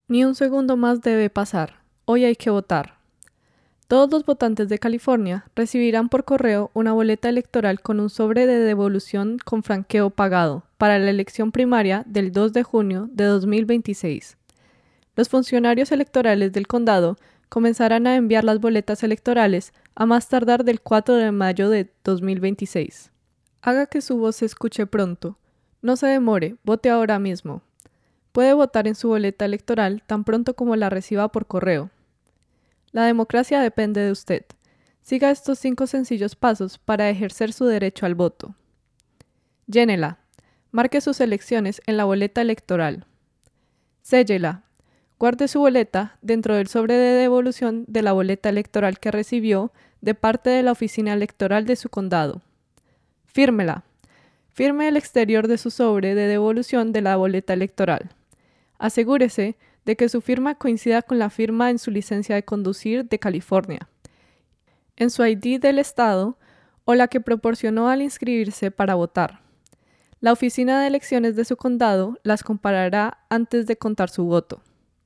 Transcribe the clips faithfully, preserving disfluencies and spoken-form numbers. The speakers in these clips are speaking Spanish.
Ni un segundo más debe pasar. Hoy hay que votar. Todos los votantes de California recibirán por correo una boleta electoral con un sobre de devolución con franqueo pagado para la elección primaria del dos de junio de dos mil veintiséis. Los funcionarios electorales del condado comenzarán a enviar las boletas electorales a más tardar del cuatro de mayo de dos mil veintiséis. Haga que su voz se escuche pronto. No se demore, vote ahora mismo. Puede votar en su boleta electoral tan pronto como la reciba por correo. La democracia depende de usted. Siga estos cinco sencillos pasos para ejercer su derecho al voto. Llénela. Marque sus elecciones en la boleta electoral. Séllela. Guarde su boleta dentro del sobre de devolución de la boleta electoral que recibió de parte de la oficina electoral de su condado. Fírmela. Firme el exterior de su sobre de devolución de la boleta electoral. Asegúrese de que su firma coincida con la firma en su licencia de conducir de California, en su I D del estado o la que proporcionó al inscribirse para votar. La oficina de elecciones de su condado las comparará antes de contar su voto.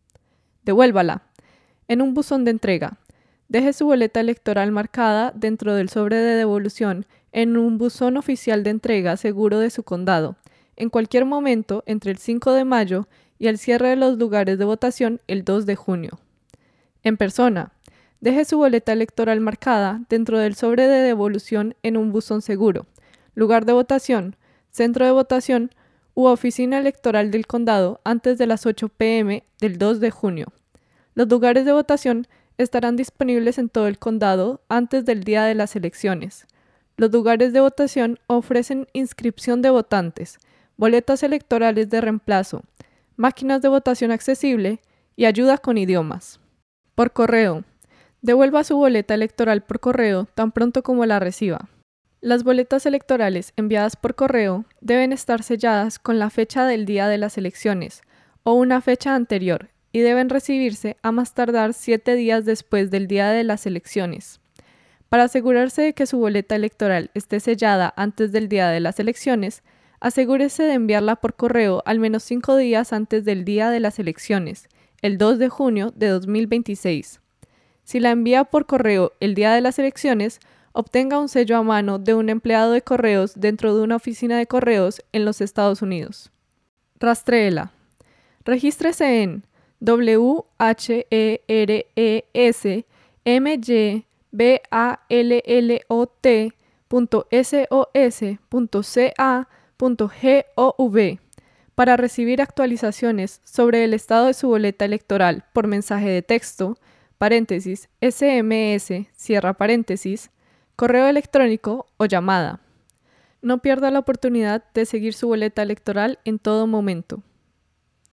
Devuélvala. En un buzón de entrega. Deje su boleta electoral marcada dentro del sobre de devolución en un buzón oficial de entrega seguro de su condado, en cualquier momento entre el cinco de mayo y el cierre de los lugares de votación el dos de junio. En persona. Deje su boleta electoral marcada dentro del sobre de devolución en un buzón seguro, lugar de votación, centro de votación u oficina electoral del condado antes de las ocho pe eme del dos de junio. Los lugares de votación estarán disponibles en todo el condado antes del día de las elecciones. Los lugares de votación ofrecen inscripción de votantes, boletas electorales de reemplazo, máquinas de votación accesible y ayuda con idiomas. Por correo. Devuelva su boleta electoral por correo tan pronto como la reciba. Las boletas electorales enviadas por correo deben estar selladas con la fecha del día de las elecciones o una fecha anterior y deben recibirse a más tardar siete días después del día de las elecciones. Para asegurarse de que su boleta electoral esté sellada antes del día de las elecciones, asegúrese de enviarla por correo al menos cinco días antes del día de las elecciones, el dos de junio de dos mil veintiséis. Si la envía por correo el día de las elecciones, obtenga un sello a mano de un empleado de correos dentro de una oficina de correos en los Estados Unidos. Rastréela. Regístrese en W H E R E S M Y B A L L O T punto S O S punto C A punto gov para recibir actualizaciones sobre el estado de su boleta electoral por mensaje de texto, paréntesis, ese eme ese, cierra paréntesis, correo electrónico o llamada. No pierda la oportunidad de seguir su boleta electoral en todo momento.